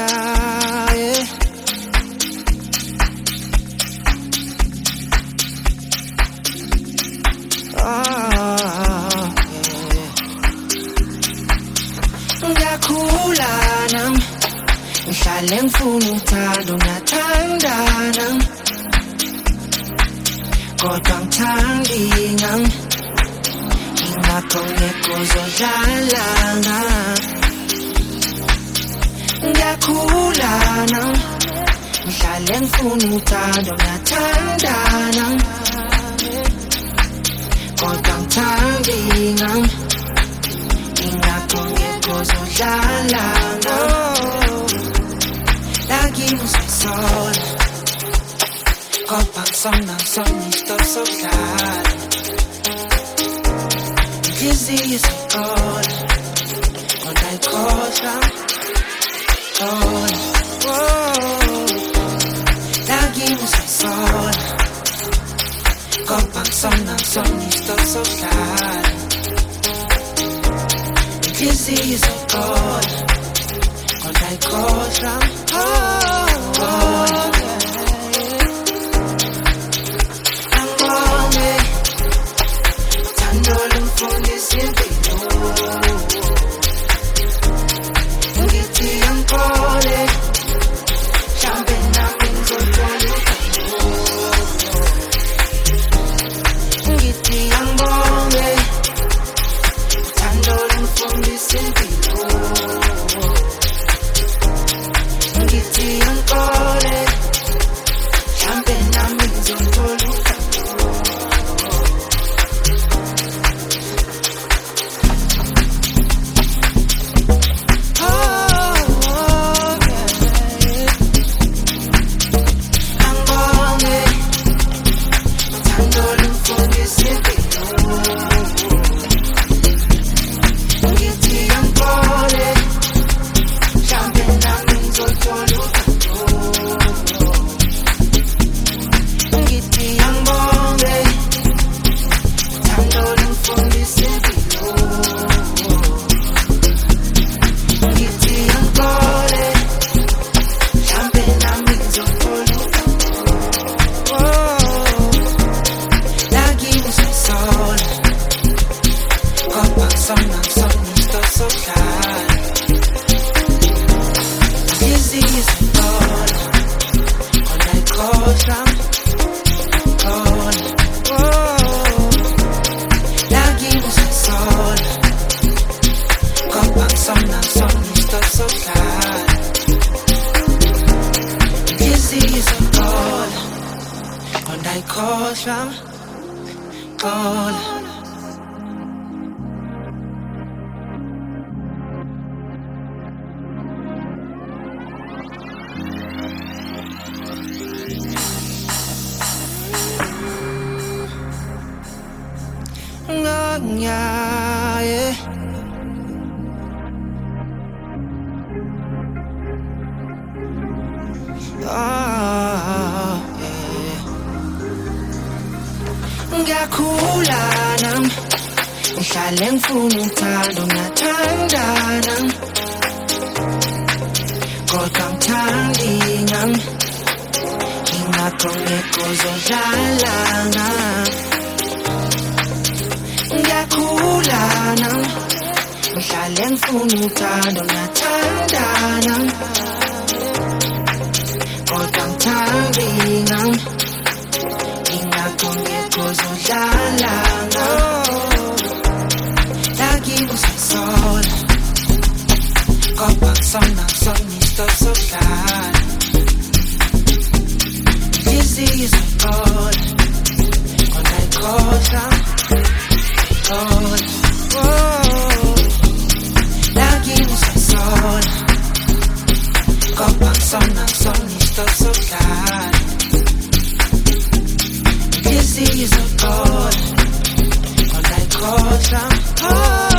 yeah. Ngiyakhula nami ngihlale ngifuna uthando ngiyathandana kodwa ngithandi ngami ingakho ngekho uzodlalanga ngiyakhula nami ngihlale ngifuna uthando ngiyathandana kodwa ngithandi ngami ingakho ngekho uzodlalanga lagimi usisola kodwa ngisona isitolo sokudlala inhliziyo isikole kodwa ayikhohlwa lagimi usisola kodwa ngisona isitolo sokudlala inhliziyo isikole kodwa ayikhohlwa Ngiyakhula nami ngihlale ngifuna uthando ngiyathandana kodwa ngithandi ngami ingakho ngekho uzodlalanga ngiyakhula nami ngihlale ngifuna uthando ngiyathandana kodwa ngithandi ngami ingakho ngekho uzodlalanga lagimi usisola kodwa ngisona isitolo sokudlala inhliziyo isikole kodwa ayikhohlwa lagimi usisola kodwa ngisona isitolo sokudlala inhliziyo isikole kodwa ayikhohlwa